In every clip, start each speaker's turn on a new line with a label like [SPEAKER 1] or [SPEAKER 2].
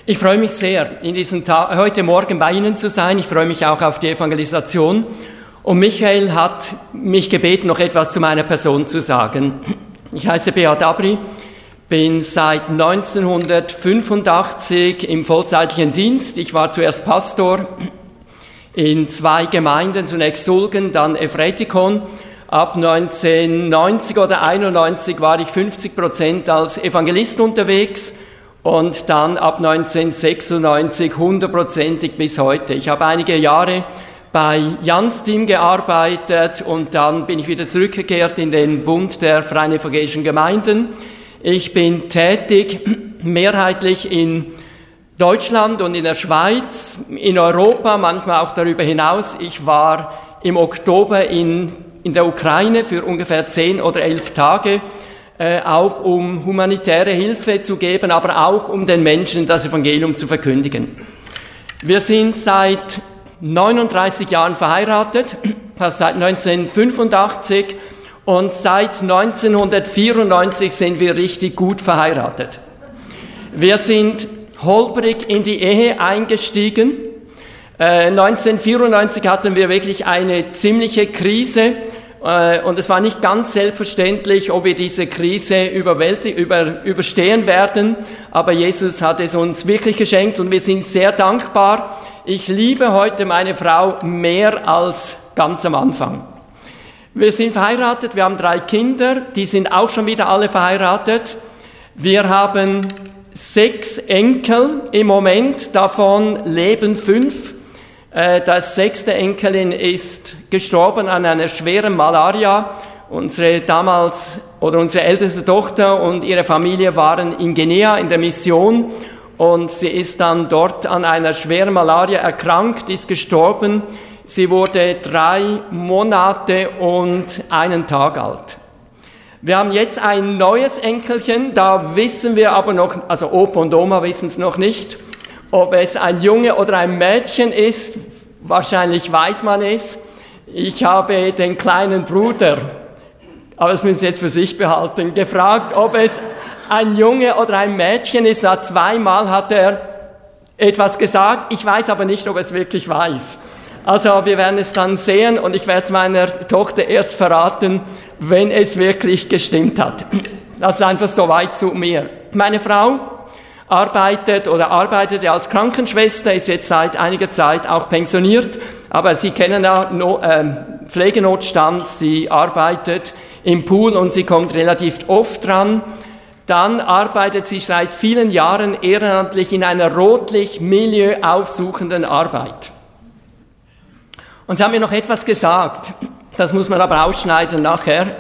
[SPEAKER 1] Ich freue mich sehr, in diesem Tag, heute Morgen bei Ihnen zu sein. Ich freue mich auch auf die Evangelisation. Und Michael hat mich gebeten, noch etwas zu meiner Person zu sagen. Ich heiße Beat Dabri, bin seit 1985 im vollzeitlichen Dienst. Ich war zuerst Pastor in 2 Gemeinden, zunächst Sulgen, dann Efretikon. Ab 1990 oder 91 war ich 50% als Evangelist unterwegs und dann ab 1996 100%ig bis heute. Ich habe einige Jahre bei Jans Team gearbeitet und dann bin ich wieder zurückgekehrt in den Bund der Freien Evangelischen Gemeinden. Ich bin tätig mehrheitlich in Deutschland und in der Schweiz, in Europa, manchmal auch darüber hinaus. Ich war im Oktober in der Ukraine für ungefähr 10 oder 11 Tage, auch um humanitäre Hilfe zu geben, aber auch um den Menschen das Evangelium zu verkündigen. Wir sind seit 39 Jahren verheiratet, das seit 1985 und seit 1994 sind wir richtig gut verheiratet. Wir sind holprig in die Ehe eingestiegen. 1994 hatten wir wirklich eine ziemliche Krise und es war nicht ganz selbstverständlich, ob wir diese Krise überstehen werden, aber Jesus hat es uns wirklich geschenkt und wir sind sehr dankbar. Ich liebe heute meine Frau mehr als ganz am Anfang. Wir sind verheiratet, wir haben 3 Kinder, die sind auch schon wieder alle verheiratet. Wir haben 6 Enkel im Moment, davon leben 5. Das 6. Enkelin ist gestorben an einer schweren Malaria. Unsere älteste Tochter und ihre Familie waren in Guinea in der Mission und sie ist dann dort an einer schweren Malaria erkrankt, ist gestorben. Sie wurde 3 Monate und 1 Tag alt. Wir haben jetzt ein neues Enkelchen, da wissen wir aber noch, also Opa und Oma wissen es noch nicht, ob es ein Junge oder ein Mädchen ist. Wahrscheinlich weiß man es. Ich habe den kleinen Bruder, aber das müssen Sie jetzt für sich behalten, gefragt, ob es ein Junge oder ein Mädchen ist. 2-mal hat er etwas gesagt. Ich weiß aber nicht, ob er es wirklich weiß. Also wir werden es dann sehen und ich werde es meiner Tochter erst verraten, wenn es wirklich gestimmt hat. Das ist einfach so weit zu mir. Meine Frau arbeitete als Krankenschwester, ist jetzt seit einiger Zeit auch pensioniert, aber Sie kennen ja Pflegenotstand, sie arbeitet im Pool und sie kommt relativ oft dran. Dann arbeitet sie seit vielen Jahren ehrenamtlich in einer Rotlichtmilieu aufsuchenden Arbeit. Und sie haben mir noch etwas gesagt, das muss man aber ausschneiden nachher,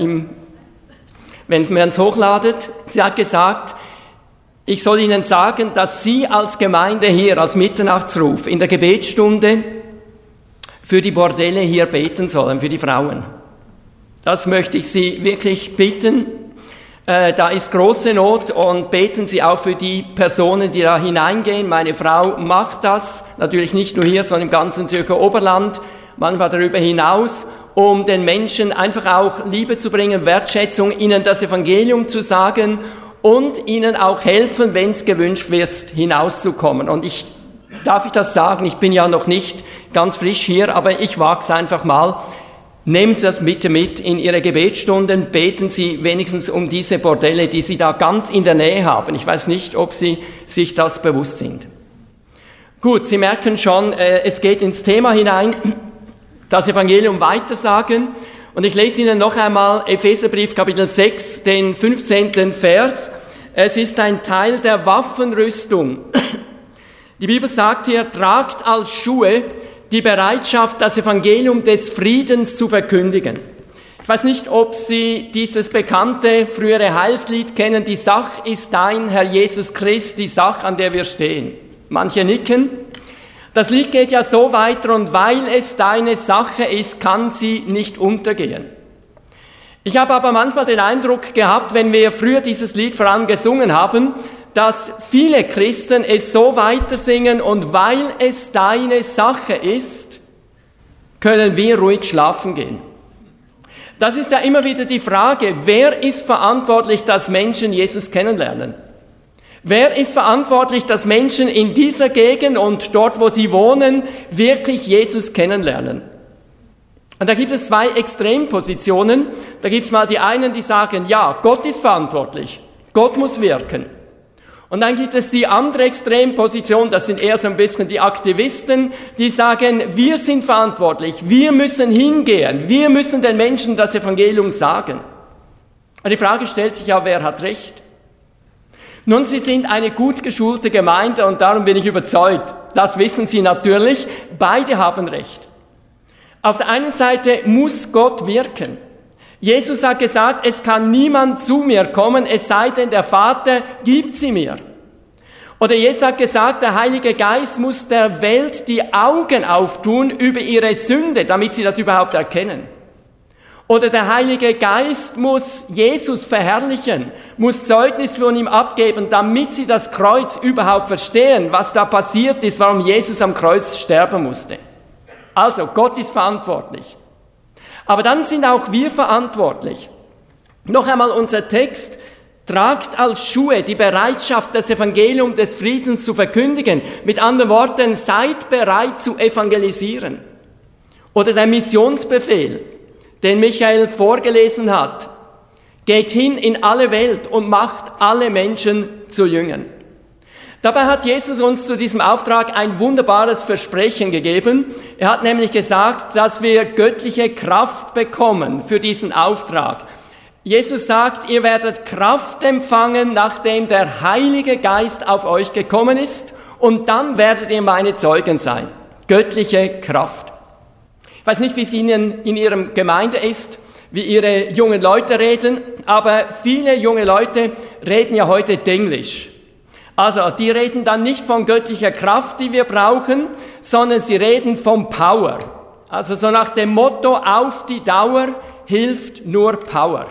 [SPEAKER 1] wenn man es hochladet. Sie hat gesagt, ich soll Ihnen sagen, dass Sie als Gemeinde hier, als Mitternachtsruf, in der Gebetsstunde für die Bordelle hier beten sollen, für die Frauen. Das möchte ich Sie wirklich bitten. Da ist große Not und beten Sie auch für die Personen, die da hineingehen. Meine Frau macht das, natürlich nicht nur hier, sondern im ganzen Zürcher Oberland, manchmal darüber hinaus, um den Menschen einfach auch Liebe zu bringen, Wertschätzung, ihnen das Evangelium zu sagen und ihnen auch helfen, wenn es gewünscht wird, hinauszukommen. Und darf ich das sagen, ich bin ja noch nicht ganz frisch hier, aber ich wage es einfach mal. Nehmen Sie das bitte mit in Ihre Gebetsstunden, beten Sie wenigstens um diese Bordelle, die Sie da ganz in der Nähe haben. Ich weiß nicht, ob Sie sich das bewusst sind. Gut, Sie merken schon, es geht ins Thema hinein, das Evangelium weitersagen. Und ich lese Ihnen noch einmal Epheserbrief Kapitel 6, den 15. Vers. Es ist ein Teil der Waffenrüstung. Die Bibel sagt hier, tragt als Schuhe die Bereitschaft, das Evangelium des Friedens zu verkündigen. Ich weiß nicht, ob Sie dieses bekannte frühere Heilslied kennen. Die Sache ist dein, Herr Jesus Christ, die Sache, an der wir stehen. Manche nicken. Das Lied geht ja so weiter und weil es deine Sache ist, kann sie nicht untergehen. Ich habe aber manchmal den Eindruck gehabt, wenn wir früher dieses Lied vor allem gesungen haben, dass viele Christen es so weiter singen und weil es deine Sache ist, können wir ruhig schlafen gehen. Das ist ja immer wieder die Frage, wer ist verantwortlich, dass Menschen Jesus kennenlernen? Wer ist verantwortlich, dass Menschen in dieser Gegend und dort, wo sie wohnen, wirklich Jesus kennenlernen? Und da gibt es zwei Extrempositionen. Da gibt es mal die einen, die sagen, ja, Gott ist verantwortlich, Gott muss wirken. Und dann gibt es die andere Extremposition, das sind eher so ein bisschen die Aktivisten, die sagen, wir sind verantwortlich, wir müssen hingehen, wir müssen den Menschen das Evangelium sagen. Und die Frage stellt sich ja, wer hat recht? Nun, Sie sind eine gut geschulte Gemeinde und darum bin ich überzeugt, das wissen Sie natürlich, beide haben recht. Auf der einen Seite muss Gott wirken. Jesus hat gesagt, es kann niemand zu mir kommen, es sei denn, der Vater gibt sie mir. Oder Jesus hat gesagt, der Heilige Geist muss der Welt die Augen auftun über ihre Sünde, damit sie das überhaupt erkennen. Oder der Heilige Geist muss Jesus verherrlichen, muss Zeugnis von ihm abgeben, damit sie das Kreuz überhaupt verstehen, was da passiert ist, warum Jesus am Kreuz sterben musste. Also, Gott ist verantwortlich. Aber dann sind auch wir verantwortlich. Noch einmal unser Text: Tragt als Schuhe die Bereitschaft, das Evangelium des Friedens zu verkündigen. Mit anderen Worten, seid bereit zu evangelisieren. Oder der Missionsbefehl, den Michael vorgelesen hat. Geht hin in alle Welt und macht alle Menschen zu Jüngern. Dabei hat Jesus uns zu diesem Auftrag ein wunderbares Versprechen gegeben. Er hat nämlich gesagt, dass wir göttliche Kraft bekommen für diesen Auftrag. Jesus sagt, ihr werdet Kraft empfangen, nachdem der Heilige Geist auf euch gekommen ist, und dann werdet ihr meine Zeugen sein. Göttliche Kraft. Ich weiß nicht, wie es Ihnen in Ihrer Gemeinde ist, wie Ihre jungen Leute reden, aber viele junge Leute reden ja heute Denglisch. Also, die reden dann nicht von göttlicher Kraft, die wir brauchen, sondern sie reden von Power. Also so nach dem Motto, auf die Dauer hilft nur Power.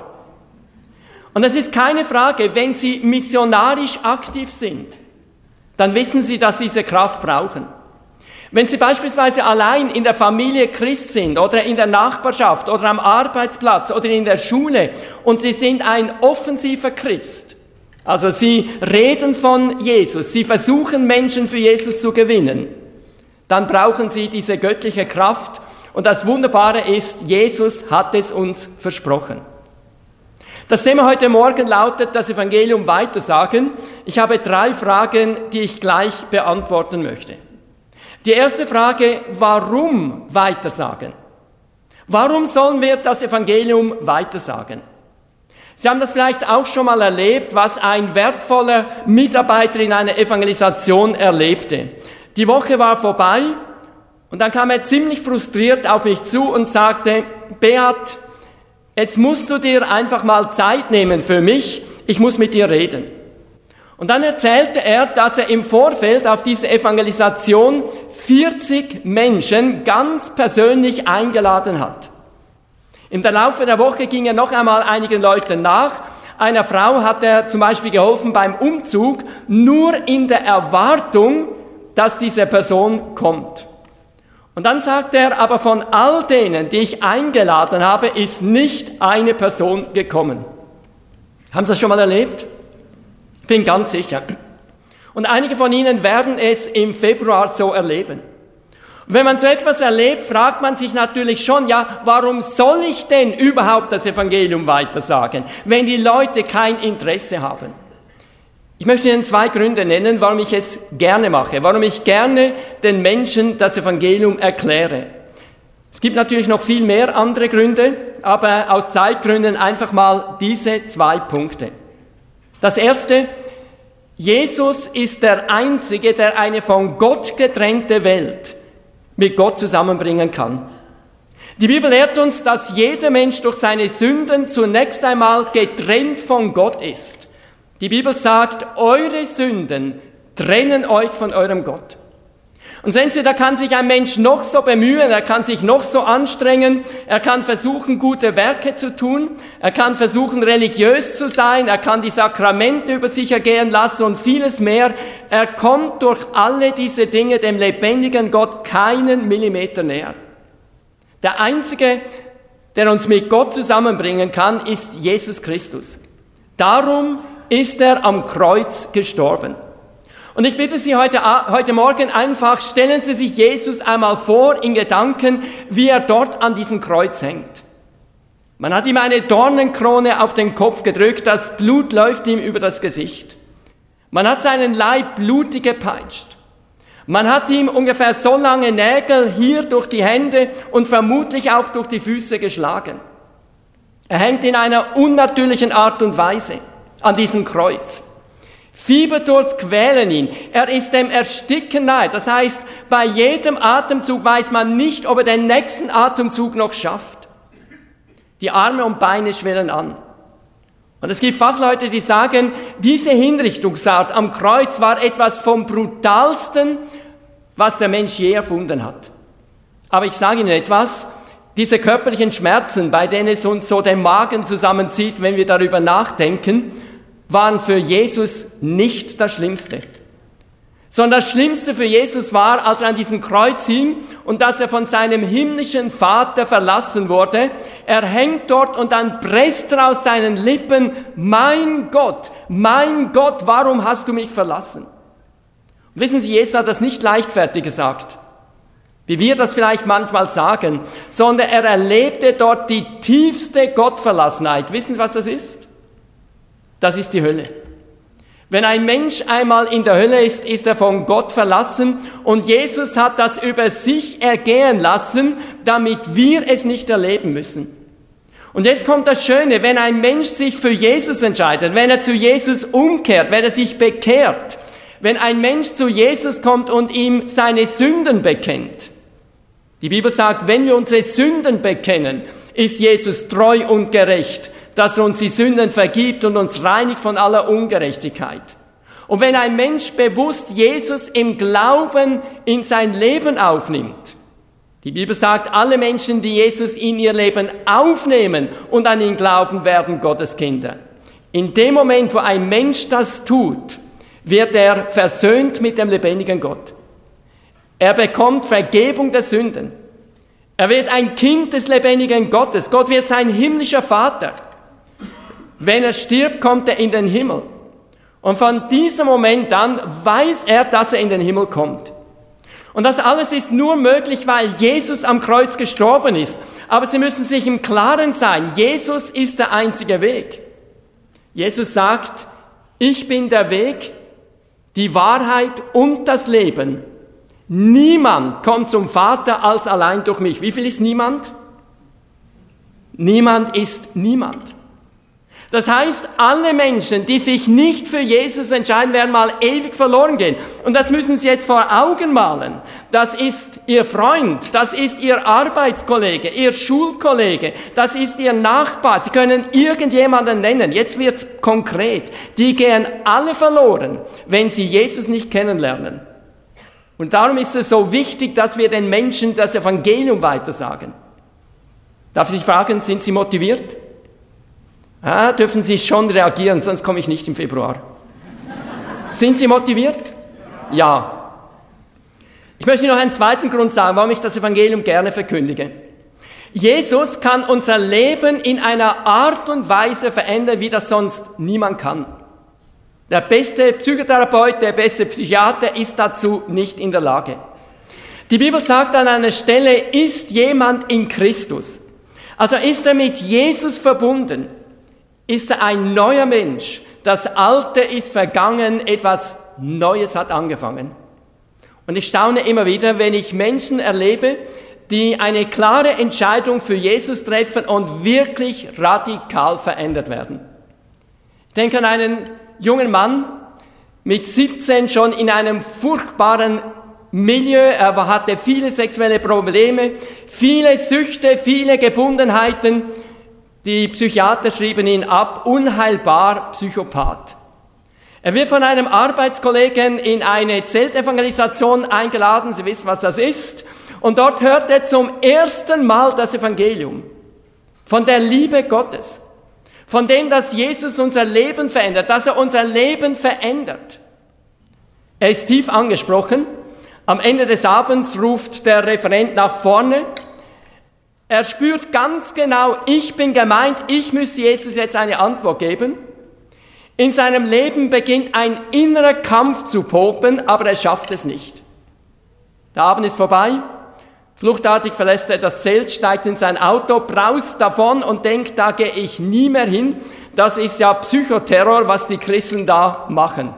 [SPEAKER 1] Und es ist keine Frage, wenn Sie missionarisch aktiv sind, dann wissen Sie, dass Sie diese Kraft brauchen. Wenn Sie beispielsweise allein in der Familie Christ sind oder in der Nachbarschaft oder am Arbeitsplatz oder in der Schule und Sie sind ein offensiver Christ, also Sie reden von Jesus, Sie versuchen Menschen für Jesus zu gewinnen, dann brauchen Sie diese göttliche Kraft. Und das Wunderbare ist, Jesus hat es uns versprochen. Das Thema heute Morgen lautet, das Evangelium weitersagen. Ich habe 3 Fragen, die ich gleich beantworten möchte. Die erste Frage, warum weitersagen? Warum sollen wir das Evangelium weitersagen? Sie haben das vielleicht auch schon mal erlebt, was ein wertvoller Mitarbeiter in einer Evangelisation erlebte. Die Woche war vorbei und dann kam er ziemlich frustriert auf mich zu und sagte, Beat, jetzt musst du dir einfach mal Zeit nehmen für mich, ich muss mit dir reden. Und dann erzählte er, dass er im Vorfeld auf diese Evangelisation 40 Menschen ganz persönlich eingeladen hat. Im Laufe der Woche ging er noch einmal einigen Leuten nach. Einer Frau hat er zum Beispiel geholfen beim Umzug, nur in der Erwartung, dass diese Person kommt. Und dann sagt er, aber von all denen, die ich eingeladen habe, ist nicht eine Person gekommen. Haben Sie das schon mal erlebt? Ich bin ganz sicher. Und einige von Ihnen werden es im Februar so erleben. Und wenn man so etwas erlebt, fragt man sich natürlich schon, ja, warum soll ich denn überhaupt das Evangelium weitersagen, wenn die Leute kein Interesse haben? Ich möchte Ihnen 2 Gründe nennen, warum ich es gerne mache, warum ich gerne den Menschen das Evangelium erkläre. Es gibt natürlich noch viel mehr andere Gründe, aber aus Zeitgründen einfach mal diese 2 Punkte. Das erste, Jesus ist der Einzige, der eine von Gott getrennte Welt mit Gott zusammenbringen kann. Die Bibel lehrt uns, dass jeder Mensch durch seine Sünden zunächst einmal getrennt von Gott ist. Die Bibel sagt, eure Sünden trennen euch von eurem Gott. Und sehen Sie, da kann sich ein Mensch noch so bemühen, er kann sich noch so anstrengen, er kann versuchen, gute Werke zu tun, er kann versuchen, religiös zu sein, er kann die Sakramente über sich ergehen lassen und vieles mehr. Er kommt durch alle diese Dinge dem lebendigen Gott keinen Millimeter näher. Der Einzige, der uns mit Gott zusammenbringen kann, ist Jesus Christus. Darum ist er am Kreuz gestorben. Und ich bitte Sie heute Morgen einfach, stellen Sie sich Jesus einmal vor in Gedanken, wie er dort an diesem Kreuz hängt. Man hat ihm eine Dornenkrone auf den Kopf gedrückt, das Blut läuft ihm über das Gesicht. Man hat seinen Leib blutig gepeitscht. Man hat ihm ungefähr so lange Nägel hier durch die Hände und vermutlich auch durch die Füße geschlagen. Er hängt in einer unnatürlichen Art und Weise an diesem Kreuz. Fieberdurst quälen ihn. Er ist dem Ersticken nahe. Das heißt, bei jedem Atemzug weiß man nicht, ob er den nächsten Atemzug noch schafft. Die Arme und Beine schwellen an. Und es gibt Fachleute, die sagen, diese Hinrichtungsart am Kreuz war etwas vom Brutalsten, was der Mensch je erfunden hat. Aber ich sage Ihnen etwas, diese körperlichen Schmerzen, bei denen es uns so den Magen zusammenzieht, wenn wir darüber nachdenken, waren für Jesus nicht das Schlimmste. Sondern das Schlimmste für Jesus war, als er an diesem Kreuz hing und dass er von seinem himmlischen Vater verlassen wurde. Er hängt dort und dann presst er aus seinen Lippen, mein Gott, warum hast du mich verlassen? Und wissen Sie, Jesus hat das nicht leichtfertig gesagt, wie wir das vielleicht manchmal sagen, sondern er erlebte dort die tiefste Gottverlassenheit. Wissen Sie, was das ist? Das ist die Hölle. Wenn ein Mensch einmal in der Hölle ist, ist er von Gott verlassen und Jesus hat das über sich ergehen lassen, damit wir es nicht erleben müssen. Und jetzt kommt das Schöne, wenn ein Mensch sich für Jesus entscheidet, wenn er zu Jesus umkehrt, wenn er sich bekehrt, wenn ein Mensch zu Jesus kommt und ihm seine Sünden bekennt. Die Bibel sagt, wenn wir unsere Sünden bekennen, ist Jesus treu und gerecht, dass er uns die Sünden vergibt und uns reinigt von aller Ungerechtigkeit. Und wenn ein Mensch bewusst Jesus im Glauben in sein Leben aufnimmt, die Bibel sagt, alle Menschen, die Jesus in ihr Leben aufnehmen und an ihn glauben, werden Gottes Kinder. In dem Moment, wo ein Mensch das tut, wird er versöhnt mit dem lebendigen Gott. Er bekommt Vergebung der Sünden. Er wird ein Kind des lebendigen Gottes. Gott wird sein himmlischer Vater. Wenn er stirbt, kommt er in den Himmel. Und von diesem Moment an weiß er, dass er in den Himmel kommt. Und das alles ist nur möglich, weil Jesus am Kreuz gestorben ist. Aber Sie müssen sich im Klaren sein, Jesus ist der einzige Weg. Jesus sagt, ich bin der Weg, die Wahrheit und das Leben. Niemand kommt zum Vater als allein durch mich. Wie viel ist niemand? Niemand ist niemand. Das heißt, alle Menschen, die sich nicht für Jesus entscheiden, werden mal ewig verloren gehen. Und das müssen Sie jetzt vor Augen malen. Das ist Ihr Freund, das ist Ihr Arbeitskollege, Ihr Schulkollege, das ist Ihr Nachbar. Sie können irgendjemanden nennen. Jetzt wird's konkret. Die gehen alle verloren, wenn sie Jesus nicht kennenlernen. Und darum ist es so wichtig, dass wir den Menschen das Evangelium weitersagen. Darf ich fragen, sind Sie motiviert? Dürfen Sie schon reagieren, sonst komme ich nicht im Februar. Sind Sie motiviert? Ja. Ich möchte noch einen zweiten Grund sagen, warum ich das Evangelium gerne verkündige. Jesus kann unser Leben in einer Art und Weise verändern, wie das sonst niemand kann. Der beste Psychotherapeut, der beste Psychiater ist dazu nicht in der Lage. Die Bibel sagt an einer Stelle, ist jemand in Christus? Also ist er mit Jesus verbunden? Ist er ein neuer Mensch? Das Alte ist vergangen, etwas Neues hat angefangen. Und ich staune immer wieder, wenn ich Menschen erlebe, die eine klare Entscheidung für Jesus treffen und wirklich radikal verändert werden. Ich denke an einen jungen Mann, mit 17 schon in einem furchtbaren Milieu, er hatte viele sexuelle Probleme, viele Süchte, viele Gebundenheiten. Die Psychiater schrieben ihn ab, unheilbar Psychopath. Er wird von einem Arbeitskollegen in eine Zeltevangelisation eingeladen, Sie wissen, was das ist, und dort hört er zum ersten Mal das Evangelium von der Liebe Gottes, von dem, dass Jesus unser Leben verändert, dass er unser Leben verändert. Er ist tief angesprochen. Am Ende des Abends ruft der Referent nach vorne. Er spürt ganz genau, ich bin gemeint, ich müsste Jesus jetzt eine Antwort geben. In seinem Leben beginnt ein innerer Kampf zu popen, aber er schafft es nicht. Der Abend ist vorbei. Fluchtartig verlässt er das Zelt, steigt in sein Auto, braust davon und denkt, da gehe ich nie mehr hin. Das ist ja Psychoterror, was die Christen da machen.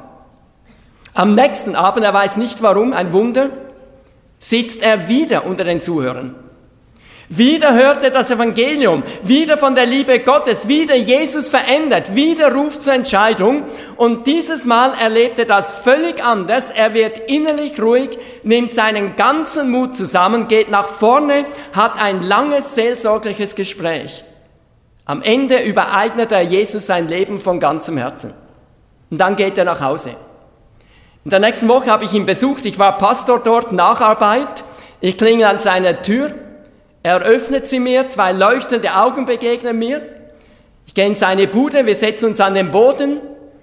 [SPEAKER 1] Am nächsten Abend, er weiß nicht warum, ein Wunder, sitzt er wieder unter den Zuhörern. Wieder hört er das Evangelium, wieder von der Liebe Gottes, wieder Jesus verändert, wieder ruft zur Entscheidung und dieses Mal erlebt er das völlig anders. Er wird innerlich ruhig, nimmt seinen ganzen Mut zusammen, geht nach vorne, hat ein langes seelsorgliches Gespräch. Am Ende übereignet er Jesus sein Leben von ganzem Herzen. Und dann geht er nach Hause. In der nächsten Woche habe ich ihn besucht, ich war Pastor dort, Nacharbeit, ich klingel an seiner Tür. Er öffnet sie mir, 2 leuchtende Augen begegnen mir. Ich gehe in seine Bude, wir setzen uns an den Boden.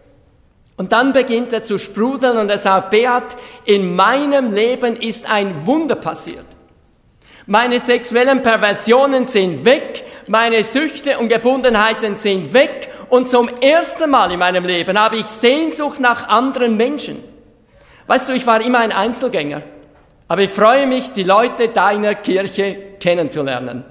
[SPEAKER 1] Und dann beginnt er zu sprudeln und er sagt, Beat, in meinem Leben ist ein Wunder passiert. Meine sexuellen Perversionen sind weg, meine Süchte und Gebundenheiten sind weg. Und zum ersten Mal in meinem Leben habe ich Sehnsucht nach anderen Menschen. Weißt du, ich war immer ein Einzelgänger. Aber ich freue mich, die Leute deiner Kirche kennenzulernen.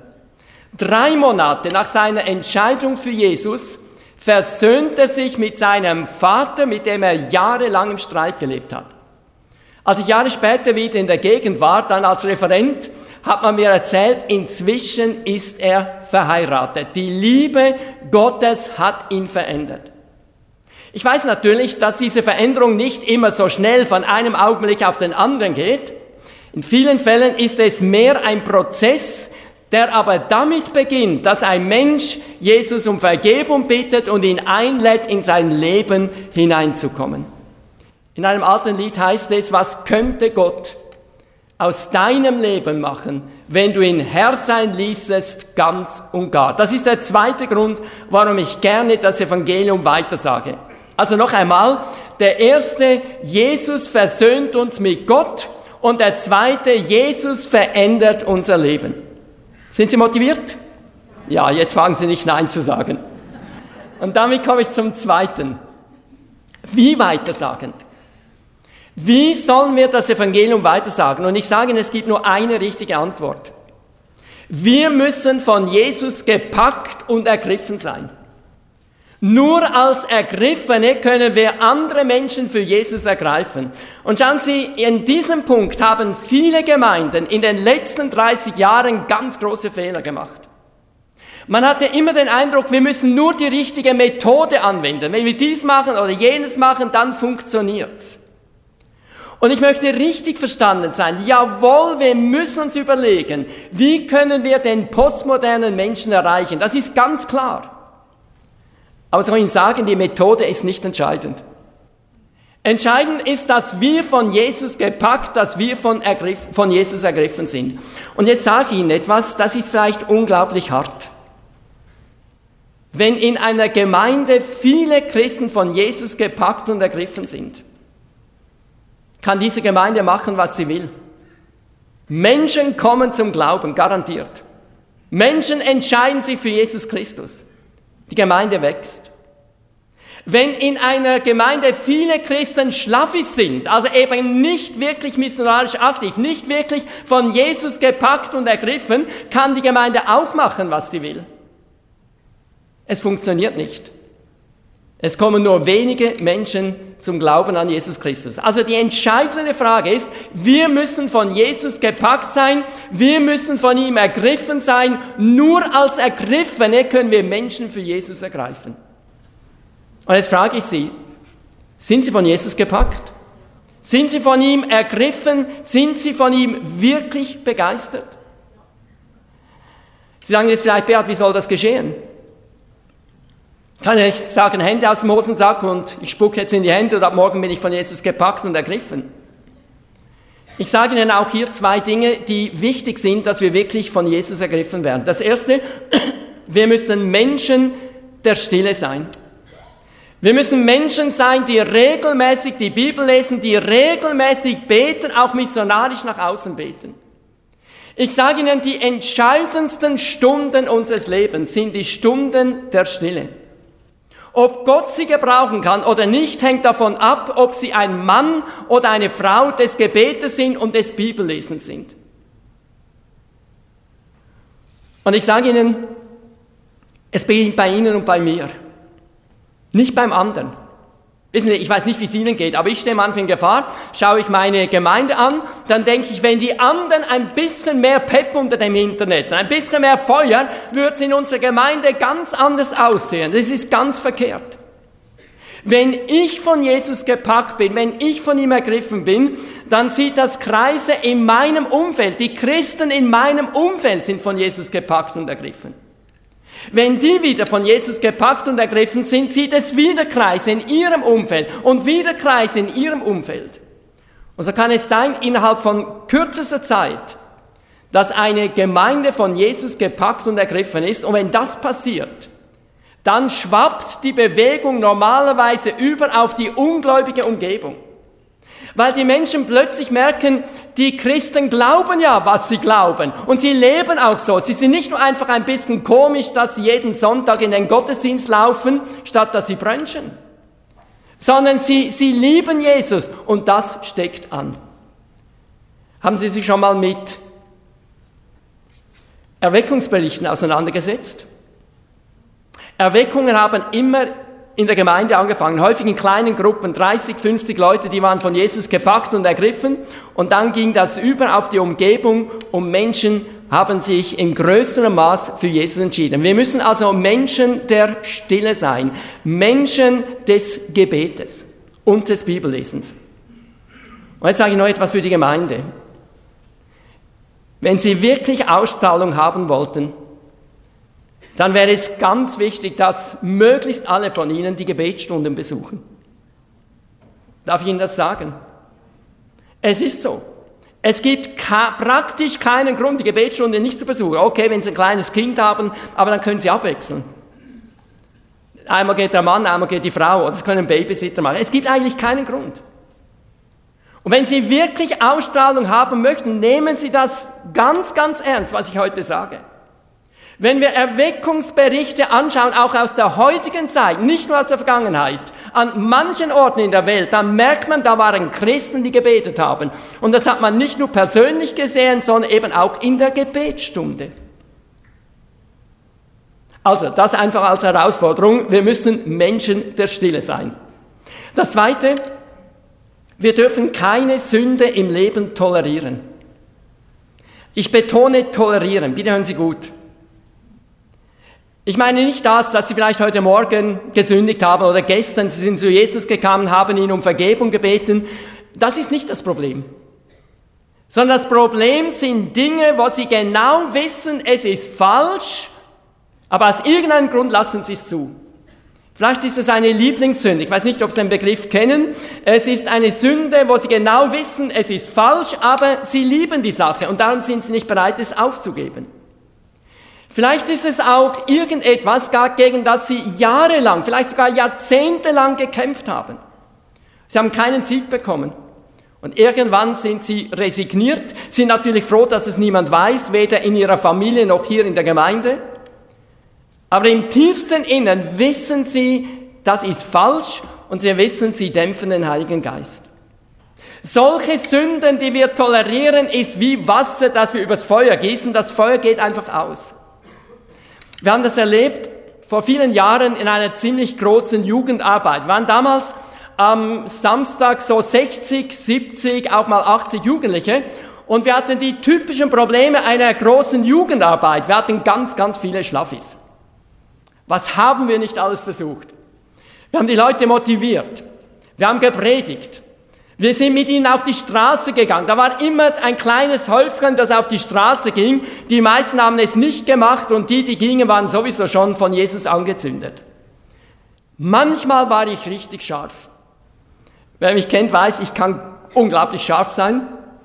[SPEAKER 1] 3 Monate nach seiner Entscheidung für Jesus versöhnt er sich mit seinem Vater, mit dem er jahrelang im Streit gelebt hat. Als ich Jahre später wieder in der Gegend war, dann als Referent, hat man mir erzählt, inzwischen ist er verheiratet. Die Liebe Gottes hat ihn verändert. Ich weiß natürlich, dass diese Veränderung nicht immer so schnell von einem Augenblick auf den anderen geht. In vielen Fällen ist es mehr ein Prozess, der aber damit beginnt, dass ein Mensch Jesus um Vergebung bittet und ihn einlädt, in sein Leben hineinzukommen. In einem alten Lied heißt es, was könnte Gott aus deinem Leben machen, wenn du ihn Herr sein ließest, ganz und gar. Das ist der zweite Grund, warum ich gerne das Evangelium weitersage. Also noch einmal, der erste, Jesus versöhnt uns mit Gott. Und der zweite, Jesus verändert unser Leben. Sind Sie motiviert? Ja, jetzt fangen Sie nicht Nein zu sagen. Und damit komme ich zum zweiten. Wie weitersagen? Wie sollen wir das Evangelium weitersagen? Und ich sage Ihnen, es gibt nur eine richtige Antwort. Wir müssen von Jesus gepackt und ergriffen sein. Nur als Ergriffene können wir andere Menschen für Jesus ergreifen. Und schauen Sie, in diesem Punkt haben viele Gemeinden in den letzten 30 Jahren ganz große Fehler gemacht. Man hatte immer den Eindruck, wir müssen nur die richtige Methode anwenden. Wenn wir dies machen oder jenes machen, dann funktioniert's. Und ich möchte richtig verstanden sein. Jawohl, wir müssen uns überlegen, wie können wir den postmodernen Menschen erreichen. Das ist ganz klar. Aber soll ich Ihnen sagen, die Methode ist nicht entscheidend. Entscheidend ist, dass wir von Jesus gepackt, dass wir von Jesus ergriffen sind. Und jetzt sage ich Ihnen etwas, das ist vielleicht unglaublich hart. Wenn in einer Gemeinde viele Christen von Jesus gepackt und ergriffen sind, kann diese Gemeinde machen, was sie will. Menschen kommen zum Glauben, garantiert. Menschen entscheiden sich für Jesus Christus. Die Gemeinde wächst. Wenn in einer Gemeinde viele Christen Schlaffis sind, also eben nicht wirklich missionarisch aktiv, nicht wirklich von Jesus gepackt und ergriffen, kann die Gemeinde auch machen, was sie will. Es funktioniert nicht. Es kommen nur wenige Menschen zum Glauben an Jesus Christus. Also die entscheidende Frage ist, wir müssen von Jesus gepackt sein, wir müssen von ihm ergriffen sein. Nur als Ergriffene können wir Menschen für Jesus ergreifen. Und jetzt frage ich Sie, sind Sie von Jesus gepackt? Sind Sie von ihm ergriffen? Sind Sie von ihm wirklich begeistert? Sie sagen jetzt vielleicht, Beat, wie soll das geschehen? Kann ich nicht sagen, Hände aus dem Hosensack und ich spucke jetzt in die Hände und ab morgen bin ich von Jesus gepackt und ergriffen. Ich sage Ihnen auch hier 2 Dinge, die wichtig sind, dass wir wirklich von Jesus ergriffen werden. Das erste, wir müssen Menschen der Stille sein. Wir müssen Menschen sein, die regelmäßig die Bibel lesen, die regelmäßig beten, auch missionarisch nach außen beten. Ich sage Ihnen, die entscheidendsten Stunden unseres Lebens sind die Stunden der Stille. Ob Gott sie gebrauchen kann oder nicht, hängt davon ab, ob sie ein Mann oder eine Frau des Gebetes sind und des Bibellesens sind. Und ich sage Ihnen, es beginnt bei Ihnen und bei mir, nicht beim anderen. Wissen Sie, ich weiß nicht, wie es Ihnen geht, aber ich stehe manchmal in Gefahr, schaue ich meine Gemeinde an, dann denke ich, wenn die anderen ein bisschen mehr Pep unter dem Internet, ein bisschen mehr Feuer, würde es in unserer Gemeinde ganz anders aussehen. Das ist ganz verkehrt. Wenn ich von Jesus gepackt bin, wenn ich von ihm ergriffen bin, dann zieht das Kreise in meinem Umfeld. Die Christen in meinem Umfeld sind von Jesus gepackt und ergriffen. Wenn die wieder von Jesus gepackt und ergriffen sind, zieht es wieder Kreise in ihrem Umfeld und wieder Kreise in ihrem Umfeld. Und so kann es sein, innerhalb von kürzester Zeit, dass eine Gemeinde von Jesus gepackt und ergriffen ist. Und wenn das passiert, dann schwappt die Bewegung normalerweise über auf die ungläubige Umgebung. Weil die Menschen plötzlich merken, die Christen glauben ja, was sie glauben. Und sie leben auch so. Sie sind nicht nur einfach ein bisschen komisch, dass sie jeden Sonntag in den Gottesdienst laufen, statt dass sie brunchen. Sondern sie lieben Jesus und das steckt an. Haben Sie sich schon mal mit Erweckungsberichten auseinandergesetzt? Erweckungen haben immer in der Gemeinde angefangen, häufig in kleinen Gruppen, 30, 50 Leute, die waren von Jesus gepackt und ergriffen und dann ging das über auf die Umgebung und Menschen haben sich in größerem Maß für Jesus entschieden. Wir müssen also Menschen der Stille sein, Menschen des Gebetes und des Bibellesens. Und jetzt sage ich noch etwas für die Gemeinde. Wenn Sie wirklich Ausstrahlung haben wollten, dann wäre es ganz wichtig, dass möglichst alle von Ihnen die Gebetsstunden besuchen. Darf ich Ihnen das sagen? Es ist so. Es gibt praktisch keinen Grund, die Gebetsstunde nicht zu besuchen. Okay, wenn Sie ein kleines Kind haben, aber dann können Sie abwechseln. Einmal geht der Mann, einmal geht die Frau, oder Sie können einen Babysitter machen. Es gibt eigentlich keinen Grund. Und wenn Sie wirklich Ausstrahlung haben möchten, nehmen Sie das ganz, ganz ernst, was ich heute sage. Wenn wir Erweckungsberichte anschauen, auch aus der heutigen Zeit, nicht nur aus der Vergangenheit, an manchen Orten in der Welt, dann merkt man, da waren Christen, die gebetet haben. Und das hat man nicht nur persönlich gesehen, sondern eben auch in der Gebetsstunde. Also, das einfach als Herausforderung. Wir müssen Menschen der Stille sein. Das Zweite, wir dürfen keine Sünde im Leben tolerieren. Ich betone tolerieren, bitte hören Sie gut. Ich meine nicht das, dass Sie vielleicht heute Morgen gesündigt haben oder gestern, Sie sind zu Jesus gekommen, haben ihn um Vergebung gebeten. Das ist nicht das Problem. Sondern das Problem sind Dinge, wo Sie genau wissen, es ist falsch, aber aus irgendeinem Grund lassen Sie es zu. Vielleicht ist es eine Lieblingssünde. Ich weiß nicht, ob Sie den Begriff kennen. Es ist eine Sünde, wo Sie genau wissen, es ist falsch, aber Sie lieben die Sache und darum sind Sie nicht bereit, es aufzugeben. Vielleicht ist es auch irgendetwas, gegen das Sie jahrelang, vielleicht sogar jahrzehntelang gekämpft haben. Sie haben keinen Sieg bekommen. Und irgendwann sind Sie resigniert, sind natürlich froh, dass es niemand weiß, weder in Ihrer Familie noch hier in der Gemeinde. Aber im tiefsten Innern wissen Sie, das ist falsch und Sie wissen, Sie dämpfen den Heiligen Geist. Solche Sünden, die wir tolerieren, ist wie Wasser, das wir übers Feuer gießen. Das Feuer geht einfach aus. Wir haben das erlebt vor vielen Jahren in einer ziemlich großen Jugendarbeit. Wir waren damals am Samstag so 60, 70, auch mal 80 Jugendliche und wir hatten die typischen Probleme einer großen Jugendarbeit. Wir hatten ganz, ganz viele Schlaffis. Was haben wir nicht alles versucht? Wir haben die Leute motiviert. Wir haben gepredigt. Wir sind mit ihnen auf die Straße gegangen. Da war immer ein kleines Häufchen, das auf die Straße ging. Die meisten haben es nicht gemacht und die gingen, waren sowieso schon von Jesus angezündet. Manchmal war ich richtig scharf. Wer mich kennt, weiß, ich kann unglaublich scharf sein.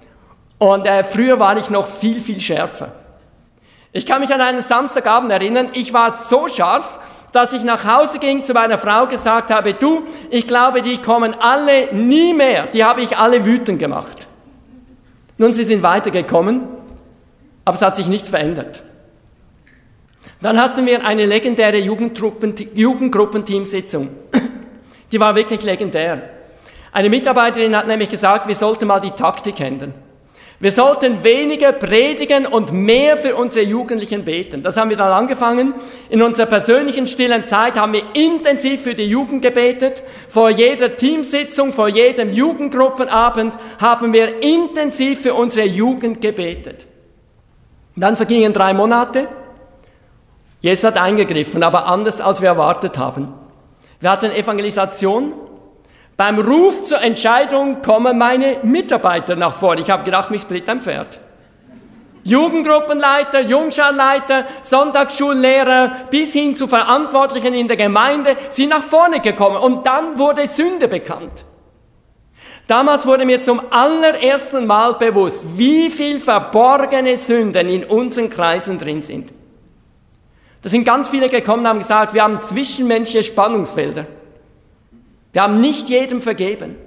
[SPEAKER 1] Und früher war ich noch viel, viel schärfer. Ich kann mich an einen Samstagabend erinnern, ich war so scharf, dass ich nach Hause ging, zu meiner Frau gesagt habe, du, ich glaube, die kommen alle nie mehr. Die habe ich alle wütend gemacht. Nun, sie sind weitergekommen, aber es hat sich nichts verändert. Dann hatten wir eine legendäre Jugendgruppenteamsitzung. Die war wirklich legendär. Eine Mitarbeiterin hat nämlich gesagt, wir sollten mal die Taktik ändern. Wir sollten weniger predigen und mehr für unsere Jugendlichen beten. Das haben wir dann angefangen. In unserer persönlichen stillen Zeit haben wir intensiv für die Jugend gebetet. Vor jeder Teamsitzung, vor jedem Jugendgruppenabend haben wir intensiv für unsere Jugend gebetet. Dann vergingen 3 Monate. Jesus hat eingegriffen, aber anders als wir erwartet haben. Wir hatten Evangelisation. Beim Ruf zur Entscheidung kommen meine Mitarbeiter nach vorne. Ich habe gedacht, mich tritt ein Pferd. Jugendgruppenleiter, Jungscharleiter, Sonntagsschullehrer bis hin zu Verantwortlichen in der Gemeinde sind nach vorne gekommen. Und dann wurde Sünde bekannt. Damals wurde mir zum allerersten Mal bewusst, wie viel verborgene Sünden in unseren Kreisen drin sind. Da sind ganz viele gekommen und haben gesagt, wir haben zwischenmenschliche Spannungsfelder. Wir haben nicht jedem vergeben.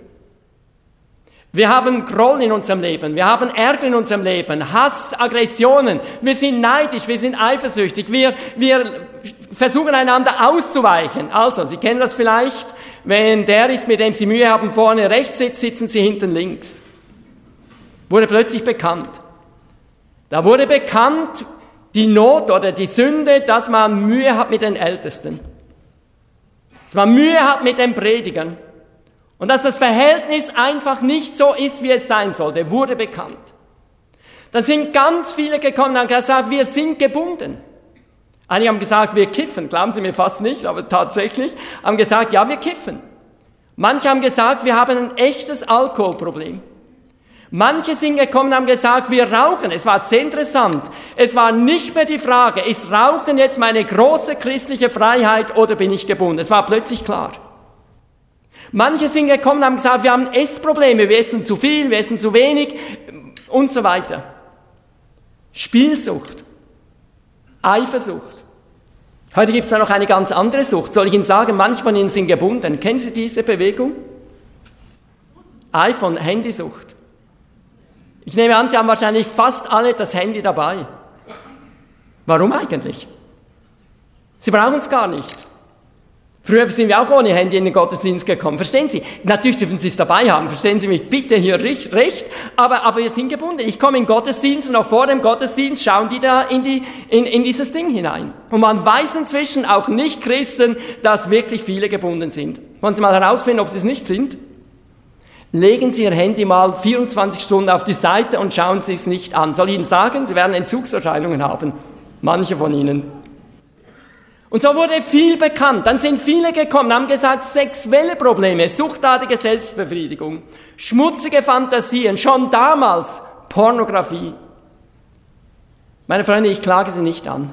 [SPEAKER 1] Wir haben Groll in unserem Leben, wir haben Ärger in unserem Leben, Hass, Aggressionen, wir sind neidisch, wir sind eifersüchtig, wir versuchen einander auszuweichen. Also, Sie kennen das vielleicht, wenn der ist, mit dem Sie Mühe haben, vorne rechts sitzt, sitzen Sie hinten links. Wurde plötzlich bekannt. Da wurde bekannt die Not oder die Sünde, dass man Mühe hat mit den Ältesten. Dass man Mühe hat mit den Predigern und dass das Verhältnis einfach nicht so ist, wie es sein sollte, wurde bekannt. Dann sind ganz viele gekommen und haben gesagt, wir sind gebunden. Einige haben gesagt, wir kiffen, glauben Sie mir fast nicht, aber tatsächlich, haben gesagt, ja, wir kiffen. Manche haben gesagt, wir haben ein echtes Alkoholproblem. Manche sind gekommen und haben gesagt, wir rauchen. Es war sehr interessant. Es war nicht mehr die Frage, ist Rauchen jetzt meine große christliche Freiheit oder bin ich gebunden? Es war plötzlich klar. Manche sind gekommen und haben gesagt, wir haben Essprobleme, wir essen zu viel, wir essen zu wenig und so weiter. Spielsucht, Eifersucht. Heute gibt es da noch eine ganz andere Sucht. Soll ich Ihnen sagen, manche von Ihnen sind gebunden. Kennen Sie diese Bewegung? iPhone, Handysucht. Ich nehme an, Sie haben wahrscheinlich fast alle das Handy dabei. Warum eigentlich? Sie brauchen es gar nicht. Früher sind wir auch ohne Handy in den Gottesdienst gekommen. Verstehen Sie? Natürlich dürfen Sie es dabei haben. Verstehen Sie mich bitte hier recht. Aber wir sind gebunden. Ich komme in den Gottesdienst und auch vor dem Gottesdienst schauen die da in dieses Ding hinein. Und man weiß inzwischen auch Nicht-Christen, dass wirklich viele gebunden sind. Wollen Sie mal herausfinden, ob Sie es nicht sind? Legen Sie Ihr Handy mal 24 Stunden auf die Seite und schauen Sie es nicht an. Soll ich Ihnen sagen, Sie werden Entzugserscheinungen haben. Manche von Ihnen. Und so wurde viel bekannt. Dann sind viele gekommen, haben gesagt, sexuelle Probleme, suchtartige Selbstbefriedigung, schmutzige Fantasien, schon damals Pornografie. Meine Freunde, ich klage Sie nicht an.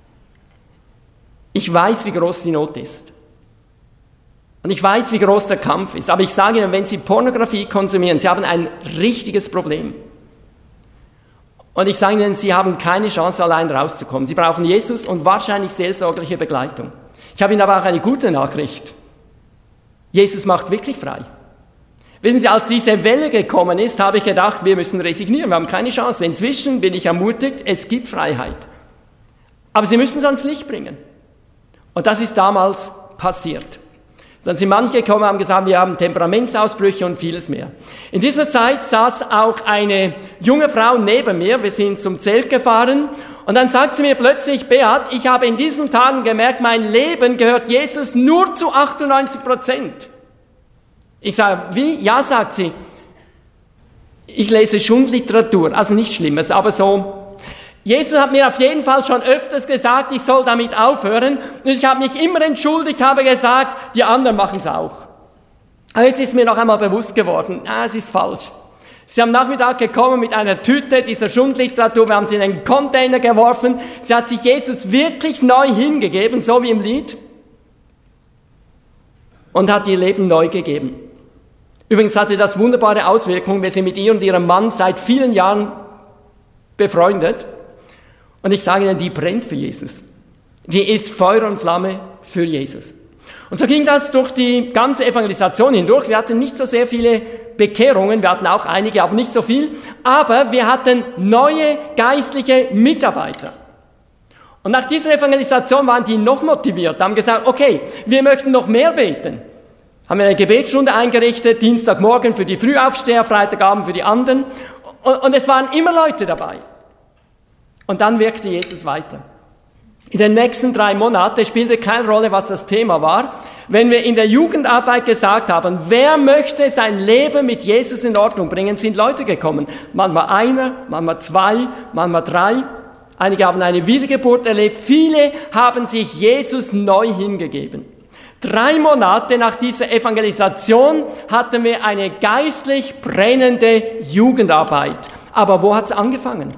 [SPEAKER 1] Ich weiß, wie groß die Not ist. Und ich weiß, wie groß der Kampf ist. Aber ich sage Ihnen, wenn Sie Pornografie konsumieren, Sie haben ein richtiges Problem. Und ich sage Ihnen, Sie haben keine Chance, allein rauszukommen. Sie brauchen Jesus und wahrscheinlich seelsorgliche Begleitung. Ich habe Ihnen aber auch eine gute Nachricht. Jesus macht wirklich frei. Wissen Sie, als diese Welle gekommen ist, habe ich gedacht, wir müssen resignieren, wir haben keine Chance. Inzwischen bin ich ermutigt, es gibt Freiheit. Aber Sie müssen es ans Licht bringen. Und das ist damals passiert. Dann sind manche gekommen und haben gesagt, wir haben Temperamentsausbrüche und vieles mehr. In dieser Zeit saß auch eine junge Frau neben mir. Wir sind zum Zelt gefahren und dann sagt sie mir plötzlich, Beat, ich habe in diesen Tagen gemerkt, mein Leben gehört Jesus nur zu 98%. Ich sage, wie? Ja, sagt sie. Ich lese Schundliteratur, also nichts Schlimmes, aber so. Jesus hat mir auf jeden Fall schon öfters gesagt, ich soll damit aufhören. Und ich habe mich immer entschuldigt, habe gesagt, die anderen machen es auch. Aber jetzt ist mir noch einmal bewusst geworden, es ist falsch. Sie sind am Nachmittag gekommen mit einer Tüte dieser Schundliteratur, wir haben sie in einen Container geworfen. Sie hat sich Jesus wirklich neu hingegeben, so wie im Lied. Und hat ihr Leben neu gegeben. Übrigens hatte das wunderbare Auswirkungen. Wir sind mit ihr und ihrem Mann seit vielen Jahren befreundet. Und ich sage Ihnen, die brennt für Jesus. Die ist Feuer und Flamme für Jesus. Und so ging das durch die ganze Evangelisation hindurch. Wir hatten nicht so sehr viele Bekehrungen, wir hatten auch einige, aber nicht so viel. Aber wir hatten neue geistliche Mitarbeiter. Und nach dieser Evangelisation waren die noch motiviert, haben gesagt, okay, wir möchten noch mehr beten. Haben wir eine Gebetsstunde eingerichtet, Dienstagmorgen für die Frühaufsteher, Freitagabend für die anderen. Und es waren immer Leute dabei. Und dann wirkte Jesus weiter. In den nächsten 3 Monaten spielte keine Rolle, was das Thema war. Wenn wir in der Jugendarbeit gesagt haben, wer möchte sein Leben mit Jesus in Ordnung bringen, sind Leute gekommen. Manchmal einer, manchmal 2, manchmal 3. Einige haben eine Wiedergeburt erlebt. Viele haben sich Jesus neu hingegeben. 3 Monate nach dieser Evangelisation hatten wir eine geistlich brennende Jugendarbeit. Aber wo hat es angefangen?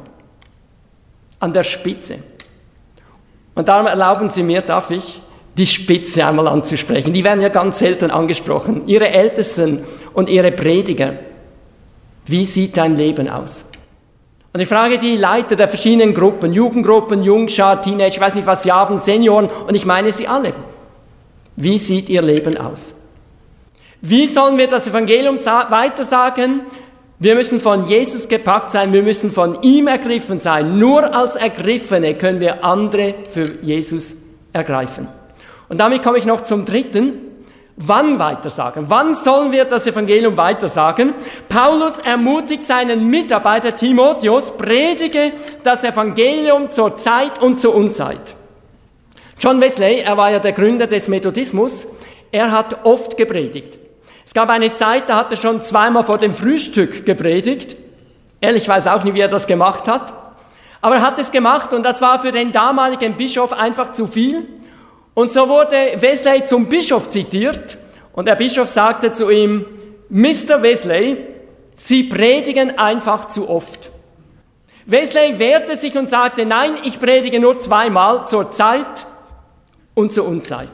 [SPEAKER 1] An der Spitze. Und darum erlauben Sie mir, darf ich, die Spitze einmal anzusprechen. Die werden ja ganz selten angesprochen. Ihre Ältesten und Ihre Prediger. Wie sieht dein Leben aus? Und ich frage die Leiter der verschiedenen Gruppen, Jugendgruppen, Jungschar, Teenager, ich weiß nicht, was sie haben, Senioren, und ich meine sie alle. Wie sieht Ihr Leben aus? Wie sollen wir das Evangelium weitersagen? Wir müssen von Jesus gepackt sein, wir müssen von ihm ergriffen sein. Nur als Ergriffene können wir andere für Jesus ergreifen. Und damit komme ich noch zum 3. Wann weitersagen? Wann sollen wir das Evangelium weitersagen? Paulus ermutigt seinen Mitarbeiter Timotheus, predige das Evangelium zur Zeit und zur Unzeit. John Wesley, er war ja der Gründer des Methodismus, er hat oft gepredigt. Es gab eine Zeit, da hat er schon 2-mal vor dem Frühstück gepredigt. Ehrlich, ich weiß auch nicht, wie er das gemacht hat. Aber er hat es gemacht und das war für den damaligen Bischof einfach zu viel. Und so wurde Wesley zum Bischof zitiert und der Bischof sagte zu ihm, Mr. Wesley, Sie predigen einfach zu oft. Wesley wehrte sich und sagte, nein, ich predige nur 2-mal zur Zeit und zur Unzeit.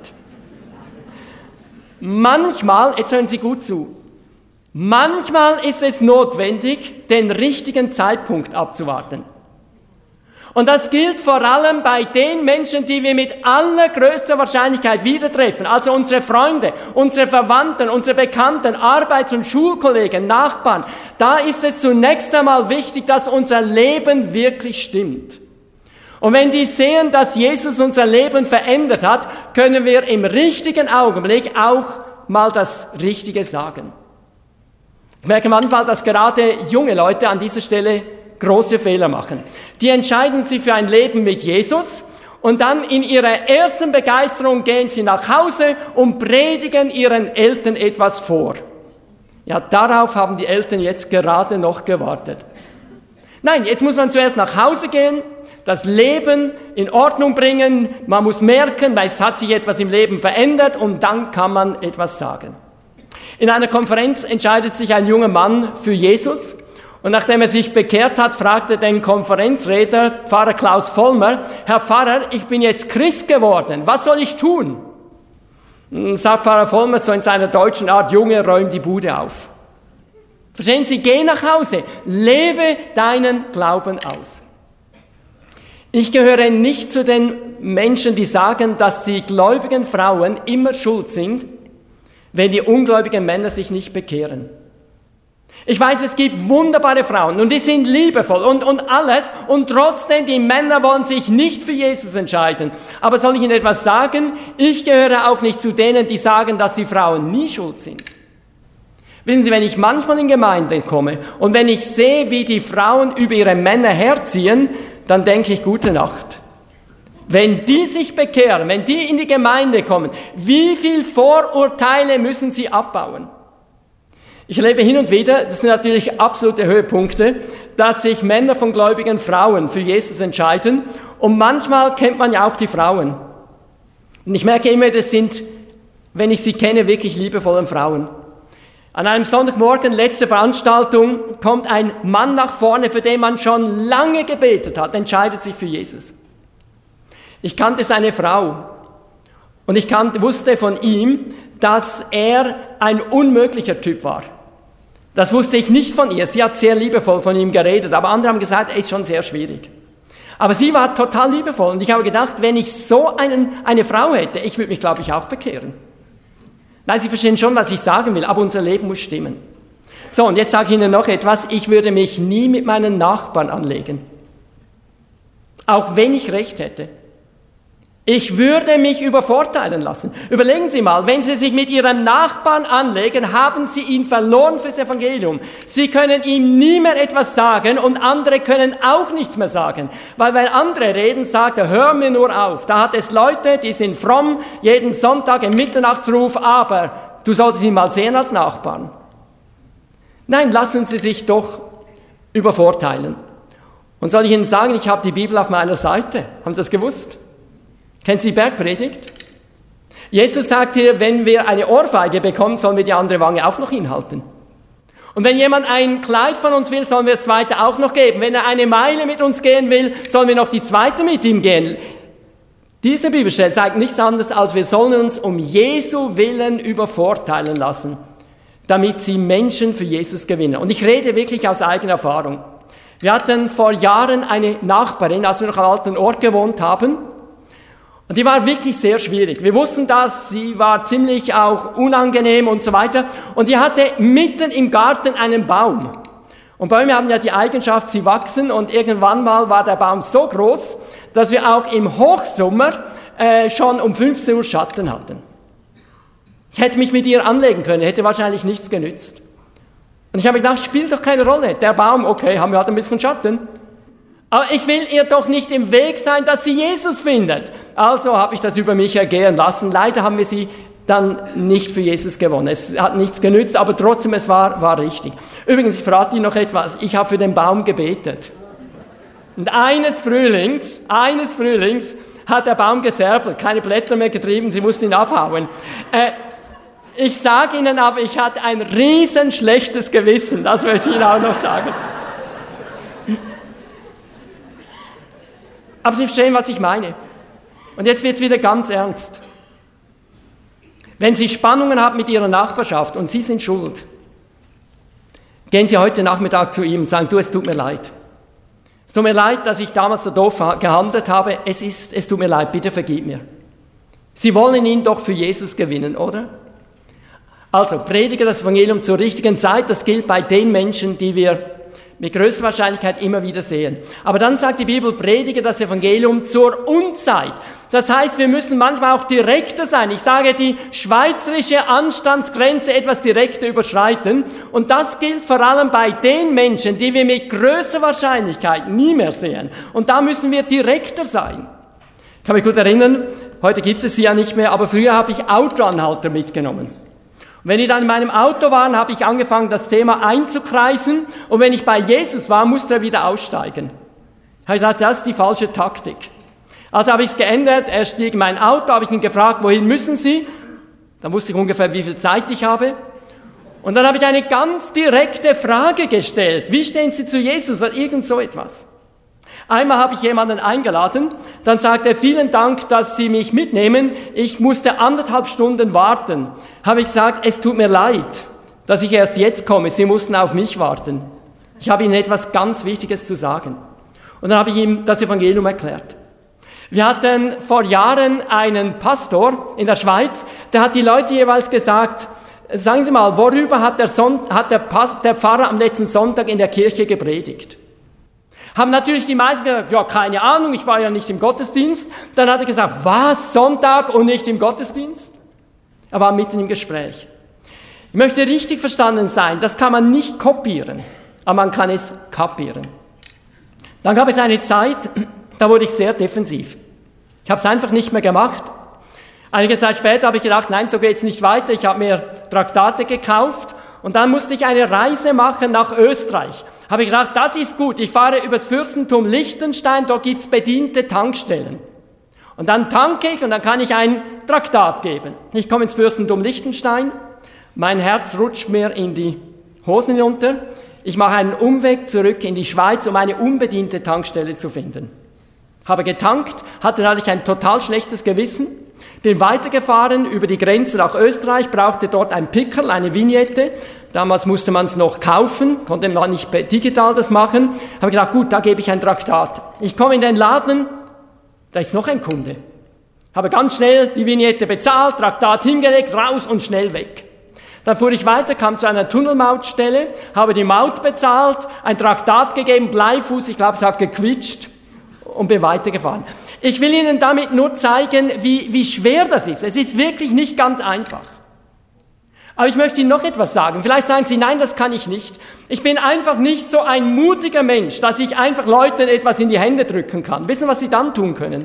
[SPEAKER 1] Manchmal, jetzt hören Sie gut zu, manchmal ist es notwendig, den richtigen Zeitpunkt abzuwarten. Und das gilt vor allem bei den Menschen, die wir mit allergrößter Wahrscheinlichkeit wieder treffen, also unsere Freunde, unsere Verwandten, unsere Bekannten, Arbeits- und Schulkollegen, Nachbarn. Da ist es zunächst einmal wichtig, dass unser Leben wirklich stimmt. Und wenn die sehen, dass Jesus unser Leben verändert hat, können wir im richtigen Augenblick auch mal das Richtige sagen. Ich merke manchmal, dass gerade junge Leute an dieser Stelle große Fehler machen. Die entscheiden sich für ein Leben mit Jesus und dann in ihrer ersten Begeisterung gehen sie nach Hause und predigen ihren Eltern etwas vor. Ja, darauf haben die Eltern jetzt gerade noch gewartet. Nein, jetzt muss man zuerst nach Hause gehen, das Leben in Ordnung bringen, man muss merken, weil es hat sich etwas im Leben verändert und dann kann man etwas sagen. In einer Konferenz entscheidet sich ein junger Mann für Jesus und nachdem er sich bekehrt hat, fragte den Konferenzredner, Pfarrer Klaus Vollmer, Herr Pfarrer, ich bin jetzt Christ geworden, was soll ich tun? Sagt Pfarrer Vollmer so in seiner deutschen Art, Junge, räum die Bude auf. Verstehen Sie, geh nach Hause, lebe deinen Glauben aus. Ich gehöre nicht zu den Menschen, die sagen, dass die gläubigen Frauen immer schuld sind, wenn die ungläubigen Männer sich nicht bekehren. Ich weiß, es gibt wunderbare Frauen und die sind liebevoll und alles und trotzdem, die Männer wollen sich nicht für Jesus entscheiden. Aber soll ich Ihnen etwas sagen? Ich gehöre auch nicht zu denen, die sagen, dass die Frauen nie schuld sind. Wissen Sie, wenn ich manchmal in Gemeinden komme und wenn ich sehe, wie die Frauen über ihre Männer herziehen, dann denke ich, gute Nacht. Wenn die sich bekehren, wenn die in die Gemeinde kommen, wie viel Vorurteile müssen sie abbauen? Ich erlebe hin und wieder, das sind natürlich absolute Höhepunkte, dass sich Männer von gläubigen Frauen für Jesus entscheiden und manchmal kennt man ja auch die Frauen. Und ich merke immer, das sind, wenn ich sie kenne, wirklich liebevolle Frauen. An einem Sonntagmorgen, letzte Veranstaltung, kommt ein Mann nach vorne, für den man schon lange gebetet hat, entscheidet sich für Jesus. Ich kannte seine Frau und ich wusste von ihm, dass er ein unmöglicher Typ war. Das wusste ich nicht von ihr. Sie hat sehr liebevoll von ihm geredet, aber andere haben gesagt, er ist schon sehr schwierig. Aber sie war total liebevoll und ich habe gedacht, wenn ich so eine Frau hätte, ich würde mich, glaube ich, auch bekehren. Nein, Sie verstehen schon, was ich sagen will, aber unser Leben muss stimmen. So, und jetzt sage ich Ihnen noch etwas. Ich würde mich nie mit meinen Nachbarn anlegen. Auch wenn ich Recht hätte. Ich würde mich übervorteilen lassen. Überlegen Sie mal, wenn Sie sich mit Ihrem Nachbarn anlegen, haben Sie ihn verloren fürs Evangelium. Sie können ihm nie mehr etwas sagen und andere können auch nichts mehr sagen. Weil wenn andere reden, sagt er, hör mir nur auf. Da hat es Leute, die sind fromm, jeden Sonntag im Mitternachtsruf, aber du solltest ihn mal sehen als Nachbarn. Nein, lassen Sie sich doch übervorteilen. Und soll ich Ihnen sagen, ich habe die Bibel auf meiner Seite. Haben Sie das gewusst? Kennen Sie die Bergpredigt? Jesus sagt hier, wenn wir eine Ohrfeige bekommen, sollen wir die andere Wange auch noch hinhalten. Und wenn jemand ein Kleid von uns will, sollen wir das zweite auch noch geben. Wenn er eine Meile mit uns gehen will, sollen wir noch die zweite mit ihm gehen. Diese Bibelstelle zeigt nichts anderes, als wir sollen uns um Jesu Willen übervorteilen lassen, damit sie Menschen für Jesus gewinnen. Und ich rede wirklich aus eigener Erfahrung. Wir hatten vor Jahren eine Nachbarin, als wir noch am alten Ort gewohnt haben. Und die war wirklich sehr schwierig. Wir wussten das, sie war ziemlich auch unangenehm und so weiter. Und die hatte mitten im Garten einen Baum. Und Bäume haben ja die Eigenschaft, sie wachsen. Und irgendwann mal war der Baum so groß, dass wir auch im Hochsommer schon um 15 Uhr Schatten hatten. Ich hätte mich mit ihr anlegen können, hätte wahrscheinlich nichts genützt. Und ich habe gedacht, spielt doch keine Rolle. Der Baum, okay, haben wir halt ein bisschen Schatten. Aber ich will ihr doch nicht im Weg sein, dass sie Jesus findet. Also habe ich das über mich ergehen lassen. Leider haben wir sie dann nicht für Jesus gewonnen. Es hat nichts genützt, aber trotzdem, es war richtig. Übrigens, ich verrate Ihnen noch etwas. Ich habe für den Baum gebetet. Und eines Frühlings hat der Baum gesärbelt, keine Blätter mehr getrieben, sie mussten ihn abhauen. Ich sage Ihnen aber, ich hatte ein riesen schlechtes Gewissen, das möchte ich Ihnen auch noch sagen. Aber Sie verstehen, was ich meine. Und jetzt wird es wieder ganz ernst. Wenn Sie Spannungen haben mit Ihrer Nachbarschaft und Sie sind schuld, gehen Sie heute Nachmittag zu ihm und sagen, du, es tut mir leid. Es tut mir leid, dass ich damals so doof gehandelt habe. Es tut mir leid, bitte vergib mir. Sie wollen ihn doch für Jesus gewinnen, oder? Also, predige das Evangelium zur richtigen Zeit. Das gilt bei den Menschen, die wir mit größter Wahrscheinlichkeit immer wieder sehen. Aber dann sagt die Bibel, predige das Evangelium zur Unzeit. Das heißt, wir müssen manchmal auch direkter sein. Ich sage, die schweizerische Anstandsgrenze etwas direkter überschreiten. Und das gilt vor allem bei den Menschen, die wir mit größter Wahrscheinlichkeit nie mehr sehen. Und da müssen wir direkter sein. Ich kann mich gut erinnern, heute gibt es sie ja nicht mehr, aber früher habe ich Autoanhalter mitgenommen. Und wenn ich dann in meinem Auto war, habe ich angefangen, das Thema einzukreisen. Und wenn ich bei Jesus war, musste er wieder aussteigen. Ich habe gesagt, das ist die falsche Taktik. Also habe ich es geändert. Er stieg in mein Auto, habe ich ihn gefragt, wohin müssen Sie? Dann wusste ich ungefähr, wie viel Zeit ich habe. Und dann habe ich eine ganz direkte Frage gestellt. Wie stehen Sie zu Jesus? Oder irgend so etwas. Einmal habe ich jemanden eingeladen, dann sagte er, vielen Dank, dass Sie mich mitnehmen. Ich musste 1,5 Stunden warten. Habe ich gesagt, es tut mir leid, dass ich erst jetzt komme. Sie mussten auf mich warten. Ich habe Ihnen etwas ganz Wichtiges zu sagen. Und dann habe ich ihm das Evangelium erklärt. Wir hatten vor Jahren einen Pastor in der Schweiz, der hat die Leute jeweils gesagt, sagen Sie mal, worüber hat der Pfarrer am letzten Sonntag in der Kirche gepredigt? Haben natürlich die meisten gesagt, ja, keine Ahnung, ich war ja nicht im Gottesdienst. Dann hat er gesagt, was, Sonntag und nicht im Gottesdienst? Er war mitten im Gespräch. Ich möchte richtig verstanden sein, das kann man nicht kopieren, aber man kann es kapieren. Dann gab es eine Zeit, da wurde ich sehr defensiv. Ich habe es einfach nicht mehr gemacht. Einige Zeit später habe ich gedacht, nein, so geht es nicht weiter. Ich habe mir Traktate gekauft und dann musste ich eine Reise machen nach Österreich. Habe ich gedacht, das ist gut, ich fahre übers Fürstentum Liechtenstein, dort gibt es bediente Tankstellen. Und dann tanke ich und dann kann ich ein Traktat geben. Ich komme ins Fürstentum Liechtenstein, mein Herz rutscht mir in die Hosen hinunter, ich mache einen Umweg zurück in die Schweiz, um eine unbediente Tankstelle zu finden. Habe getankt, hatte natürlich ein total schlechtes Gewissen, bin weitergefahren über die Grenze nach Österreich, brauchte dort ein Pickerl, eine Vignette. Damals musste man es noch kaufen, konnte man nicht digital das machen. Habe gedacht, gut, da gebe ich ein Traktat. Ich komme in den Laden, da ist noch ein Kunde. Habe ganz schnell die Vignette bezahlt, Traktat hingelegt, raus und schnell weg. Dann fuhr ich weiter, kam zu einer Tunnelmautstelle, habe die Maut bezahlt, ein Traktat gegeben, Bleifuß, ich glaube, es hat gequietscht und bin weitergefahren. Ich will Ihnen damit nur zeigen, wie schwer das ist. Es ist wirklich nicht ganz einfach. Aber ich möchte Ihnen noch etwas sagen. Vielleicht sagen Sie, nein, das kann ich nicht. Ich bin einfach nicht so ein mutiger Mensch, dass ich einfach Leuten etwas in die Hände drücken kann. Wissen Sie, was Sie dann tun können?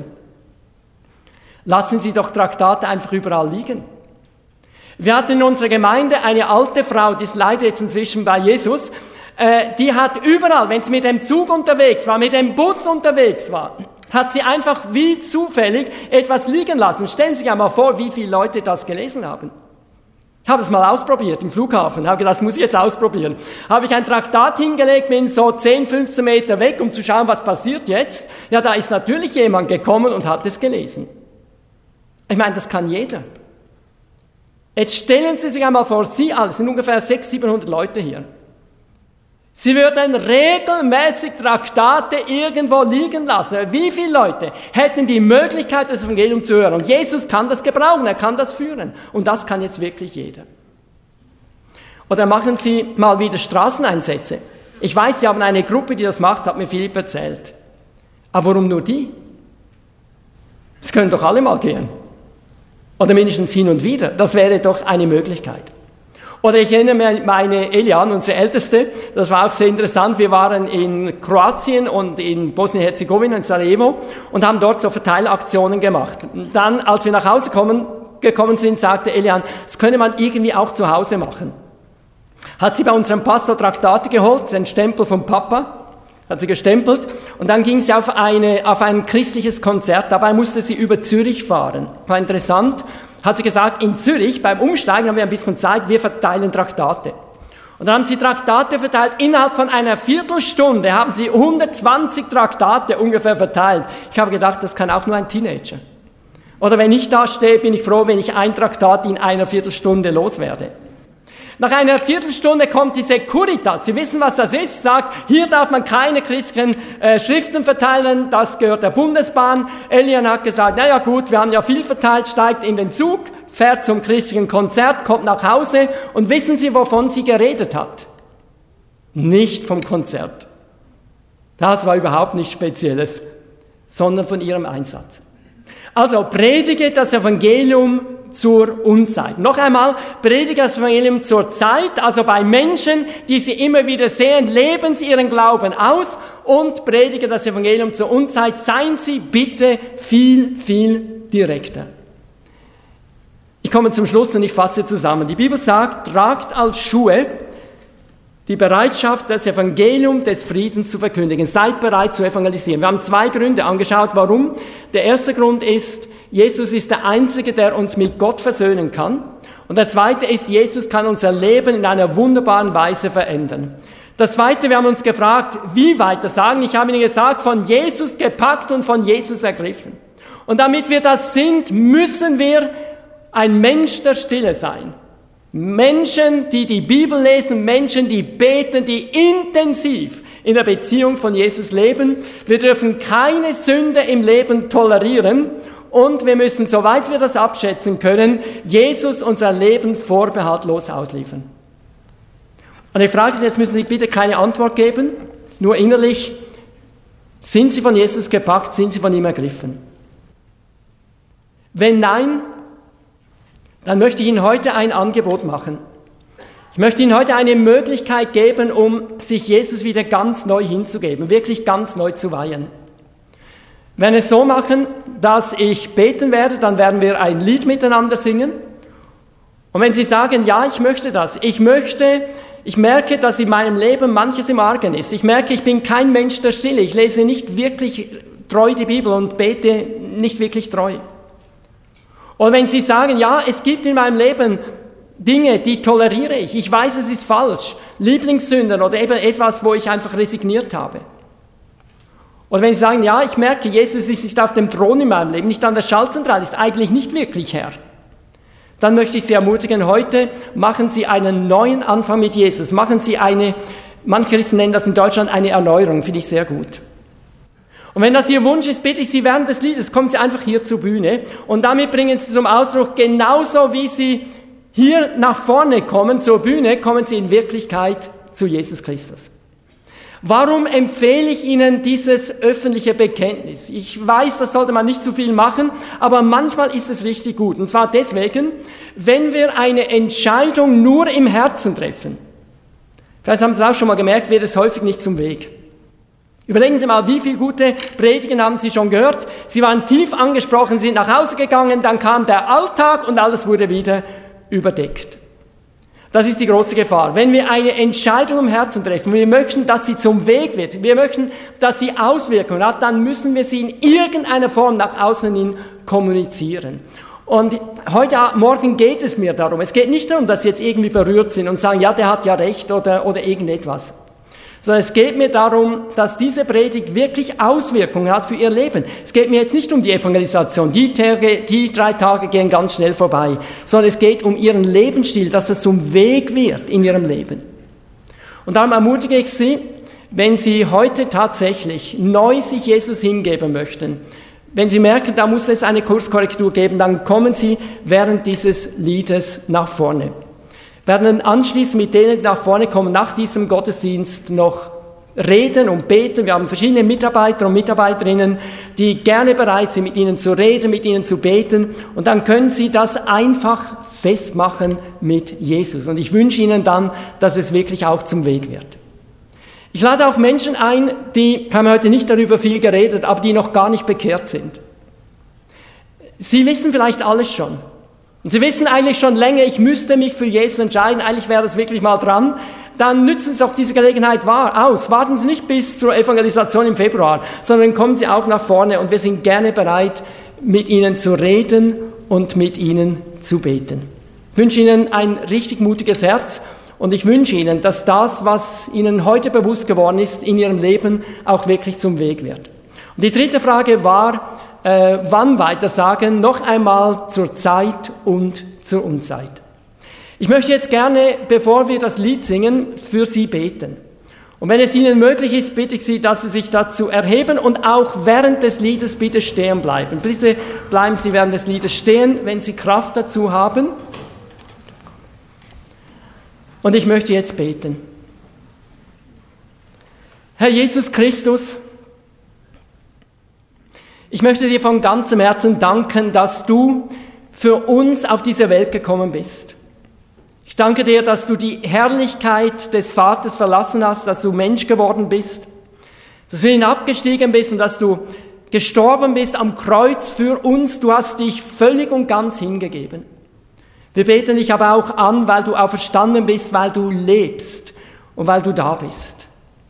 [SPEAKER 1] Lassen Sie doch Traktate einfach überall liegen. Wir hatten in unserer Gemeinde eine alte Frau, die ist leider jetzt inzwischen bei Jesus, die hat überall, wenn sie mit dem Zug unterwegs war, mit dem Bus unterwegs war, hat sie einfach wie zufällig etwas liegen lassen. Stellen Sie sich einmal vor, wie viele Leute das gelesen haben. Ich habe es mal ausprobiert im Flughafen, habe gedacht, das muss ich jetzt ausprobieren. Habe ich ein Traktat hingelegt, bin so 10, 15 Meter weg, um zu schauen, was passiert jetzt. Ja, da ist natürlich jemand gekommen und hat es gelesen. Ich meine, das kann jeder. Jetzt stellen Sie sich einmal vor, Sie alle, es sind ungefähr 600, 700 Leute hier. Sie würden regelmäßig Traktate irgendwo liegen lassen. Wie viele Leute hätten die Möglichkeit, das Evangelium zu hören? Und Jesus kann das gebrauchen, er kann das führen. Und das kann jetzt wirklich jeder. Oder machen Sie mal wieder Straßeneinsätze. Ich weiß, Sie haben eine Gruppe, die das macht, hat mir Philipp erzählt. Aber warum nur die? Es können doch alle mal gehen. Oder mindestens hin und wieder. Das wäre doch eine Möglichkeit. Oder ich erinnere mich an meine Elian, unsere Älteste, das war auch sehr interessant, wir waren in Kroatien und in Bosnien-Herzegowina, in Sarajevo und haben dort so Verteilaktionen gemacht. Dann, als wir nach Hause gekommen sind, sagte Elian, das könne man irgendwie auch zu Hause machen. Hat sie bei unserem Pastor Traktate geholt, den Stempel vom Papa, hat sie gestempelt und dann ging sie auf ein christliches Konzert, dabei musste sie über Zürich fahren. War interessant. Hat sie gesagt, in Zürich, beim Umsteigen haben wir ein bisschen Zeit, wir verteilen Traktate. Und dann haben sie Traktate verteilt, innerhalb von einer Viertelstunde haben sie 120 Traktate ungefähr verteilt. Ich habe gedacht, das kann auch nur ein Teenager. Oder wenn ich da stehe, bin ich froh, wenn ich ein Traktat in einer Viertelstunde loswerde. Nach einer Viertelstunde kommt die Securitas. Sie wissen, was das ist. Sagt, hier darf man keine christlichen Schriften verteilen. Das gehört der Bundesbahn. Elian hat gesagt, naja gut, wir haben ja viel verteilt, steigt in den Zug, fährt zum christlichen Konzert, kommt nach Hause. Und wissen Sie, wovon sie geredet hat? Nicht vom Konzert. Das war überhaupt nichts Spezielles, sondern von ihrem Einsatz. Also predige das Evangelium zur Unzeit. Noch einmal, predige das Evangelium zur Zeit, also bei Menschen, die Sie immer wieder sehen, leben Sie Ihren Glauben aus und predige das Evangelium zur Unzeit. Seien Sie bitte viel, viel direkter. Ich komme zum Schluss und ich fasse zusammen. Die Bibel sagt, tragt als Schuhe die Bereitschaft, das Evangelium des Friedens zu verkündigen. Seid bereit zu evangelisieren. Wir haben 2 Gründe angeschaut, warum. Der erste Grund ist, Jesus ist der Einzige, der uns mit Gott versöhnen kann. Und der zweite ist, Jesus kann unser Leben in einer wunderbaren Weise verändern. Das zweite, wir haben uns gefragt, wie weiter sagen. Ich habe Ihnen gesagt, von Jesus gepackt und von Jesus ergriffen. Und damit wir das sind, müssen wir ein Mensch der Stille sein. Menschen, die die Bibel lesen, Menschen, die beten, die intensiv in der Beziehung von Jesus leben. Wir dürfen keine Sünde im Leben tolerieren und wir müssen, soweit wir das abschätzen können, Jesus unser Leben vorbehaltlos ausliefern. Und die Frage ist, jetzt müssen Sie bitte keine Antwort geben, nur innerlich, sind Sie von Jesus gepackt, sind Sie von ihm ergriffen? Wenn nein, dann möchte ich Ihnen heute ein Angebot machen. Ich möchte Ihnen heute eine Möglichkeit geben, um sich Jesus wieder ganz neu hinzugeben, wirklich ganz neu zu weihen. Wir werden es so machen, dass ich beten werde, dann werden wir ein Lied miteinander singen. Und wenn Sie sagen, ja, ich möchte das, ich merke, dass in meinem Leben manches im Argen ist. Ich merke, ich bin kein Mensch der Stille, ich lese nicht wirklich treu die Bibel und bete nicht wirklich treu. Und wenn Sie sagen, ja, es gibt in meinem Leben Dinge, die toleriere ich, ich weiß, es ist falsch, Lieblingssünden oder eben etwas, wo ich einfach resigniert habe. Oder wenn Sie sagen, ja, ich merke, Jesus ist nicht auf dem Thron in meinem Leben, nicht an der Schaltzentrale, ist eigentlich nicht wirklich Herr. Dann möchte ich Sie ermutigen, heute machen Sie einen neuen Anfang mit Jesus, machen Sie manche Christen nennen das in Deutschland eine Erneuerung, finde ich sehr gut. Und wenn das Ihr Wunsch ist, bitte ich Sie während des Liedes, kommen Sie einfach hier zur Bühne und damit bringen Sie zum Ausdruck, genauso wie Sie hier nach vorne kommen zur Bühne, kommen Sie in Wirklichkeit zu Jesus Christus. Warum empfehle ich Ihnen dieses öffentliche Bekenntnis? Ich weiß, das sollte man nicht zu viel machen, aber manchmal ist es richtig gut. Und zwar deswegen, wenn wir eine Entscheidung nur im Herzen treffen, vielleicht haben Sie es auch schon mal gemerkt, wird es häufig nicht zum Weg. Überlegen Sie mal, wie viele gute Predigen haben Sie schon gehört? Sie waren tief angesprochen, sind nach Hause gegangen, dann kam der Alltag und alles wurde wieder überdeckt. Das ist die große Gefahr. Wenn wir eine Entscheidung im Herzen treffen, wir möchten, dass sie zum Weg wird, wir möchten, dass sie Auswirkungen hat, dann müssen wir sie in irgendeiner Form nach außen hin kommunizieren. Und heute Morgen geht es mir darum, es geht nicht darum, dass Sie jetzt irgendwie berührt sind und sagen, ja, der hat ja recht oder irgendetwas. Sondern es geht mir darum, dass diese Predigt wirklich Auswirkungen hat für Ihr Leben. Es geht mir jetzt nicht um die Evangelisation, die 3 Tage gehen ganz schnell vorbei, sondern es geht um Ihren Lebensstil, dass es zum Weg wird in Ihrem Leben. Und darum ermutige ich Sie, wenn Sie heute tatsächlich neu sich Jesus hingeben möchten, wenn Sie merken, da muss es eine Kurskorrektur geben, dann kommen Sie während dieses Liedes nach vorne. Wir werden anschließend mit denen, die nach vorne kommen, nach diesem Gottesdienst noch reden und beten. Wir haben verschiedene Mitarbeiter und Mitarbeiterinnen, die gerne bereit sind, mit Ihnen zu reden, mit Ihnen zu beten. Und dann können Sie das einfach festmachen mit Jesus. Und ich wünsche Ihnen dann, dass es wirklich auch zum Weg wird. Ich lade auch Menschen ein, die haben heute nicht darüber viel geredet, aber die noch gar nicht bekehrt sind. Sie wissen vielleicht alles schon. Und Sie wissen eigentlich schon länger, ich müsste mich für Jesus entscheiden, eigentlich wäre das wirklich mal dran. Dann nützen Sie auch diese Gelegenheit aus. Warten Sie nicht bis zur Evangelisation im Februar, sondern kommen Sie auch nach vorne und wir sind gerne bereit, mit Ihnen zu reden und mit Ihnen zu beten. Ich wünsche Ihnen ein richtig mutiges Herz und ich wünsche Ihnen, dass das, was Ihnen heute bewusst geworden ist, in Ihrem Leben auch wirklich zum Weg wird. Und die dritte Frage war, wann weitersagen, noch einmal zur Zeit und zur Unzeit. Ich möchte jetzt gerne, bevor wir das Lied singen, für Sie beten. Und wenn es Ihnen möglich ist, bitte ich Sie, dass Sie sich dazu erheben und auch während des Liedes bitte stehen bleiben. Bitte bleiben Sie während des Liedes stehen, wenn Sie Kraft dazu haben. Und ich möchte jetzt beten. Herr Jesus Christus, ich möchte dir von ganzem Herzen danken, dass du für uns auf diese Welt gekommen bist. Ich danke dir, dass du die Herrlichkeit des Vaters verlassen hast, dass du Mensch geworden bist, dass du hinabgestiegen bist und dass du gestorben bist am Kreuz für uns. Du hast dich völlig und ganz hingegeben. Wir beten dich aber auch an, weil du auferstanden bist, weil du lebst und weil du da bist.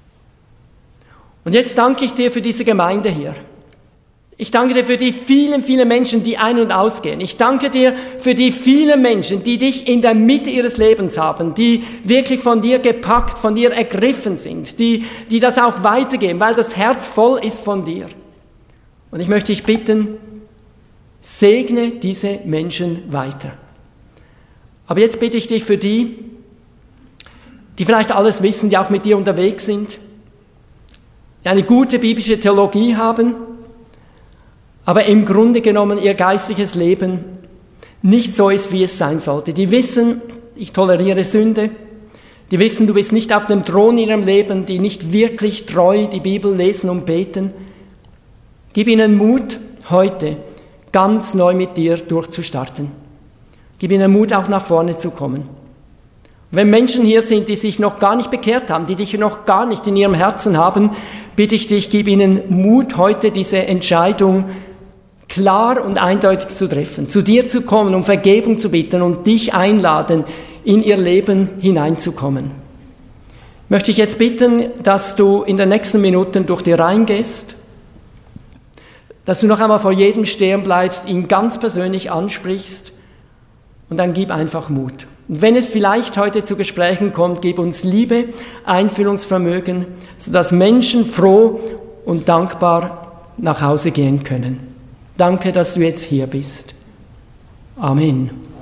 [SPEAKER 1] Und jetzt danke ich dir für diese Gemeinde hier. Ich danke dir für die vielen, vielen Menschen, die ein- und ausgehen. Ich danke dir für die vielen Menschen, die dich in der Mitte ihres Lebens haben, die wirklich von dir gepackt, von dir ergriffen sind, die das auch weitergeben, weil das Herz voll ist von dir. Und ich möchte dich bitten, segne diese Menschen weiter. Aber jetzt bitte ich dich für die vielleicht alles wissen, die auch mit dir unterwegs sind, die eine gute biblische Theologie haben, aber im Grunde genommen ihr geistliches Leben nicht so ist, wie es sein sollte. Die wissen, ich toleriere Sünde, die wissen, du bist nicht auf dem Thron in ihrem Leben, die nicht wirklich treu die Bibel lesen und beten. Gib ihnen Mut, heute ganz neu mit dir durchzustarten. Gib ihnen Mut, auch nach vorne zu kommen. Und wenn Menschen hier sind, die sich noch gar nicht bekehrt haben, die dich noch gar nicht in ihrem Herzen haben, bitte ich dich, gib ihnen Mut, heute diese Entscheidung klar und eindeutig zu treffen, zu dir zu kommen, um Vergebung zu bitten und dich einladen, in ihr Leben hineinzukommen. Möchte ich jetzt bitten, dass du in den nächsten Minuten durch die Reihen gehst, dass du noch einmal vor jedem stehen bleibst, ihn ganz persönlich ansprichst und dann gib einfach Mut. Und wenn es vielleicht heute zu Gesprächen kommt, gib uns Liebe, Einfühlungsvermögen, sodass Menschen froh und dankbar nach Hause gehen können. Danke, dass du jetzt hier bist. Amen.